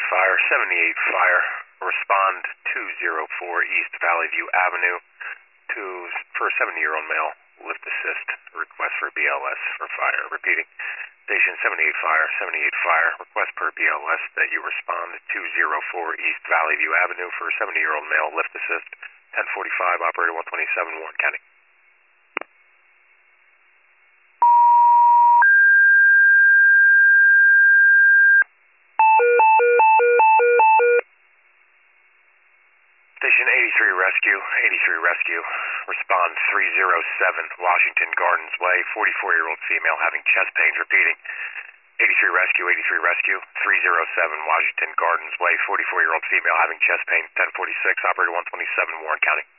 Fire, 78 Fire, respond 204 East Valley View Avenue for a 70-year-old male, lift assist, request for BLS for fire. Repeating, Station 78 Fire, 78 Fire, request per BLS that you respond 204 East Valley View Avenue for a 70-year-old male, lift assist, 1045, operator 127, Warren County. Station 83 Rescue, respond 307 Washington Gardens Way, 44-year-old female having chest pains. Repeating, 83 Rescue, 307 Washington Gardens Way, 44-year-old female having chest pain, 1046, operator 127, Warren County.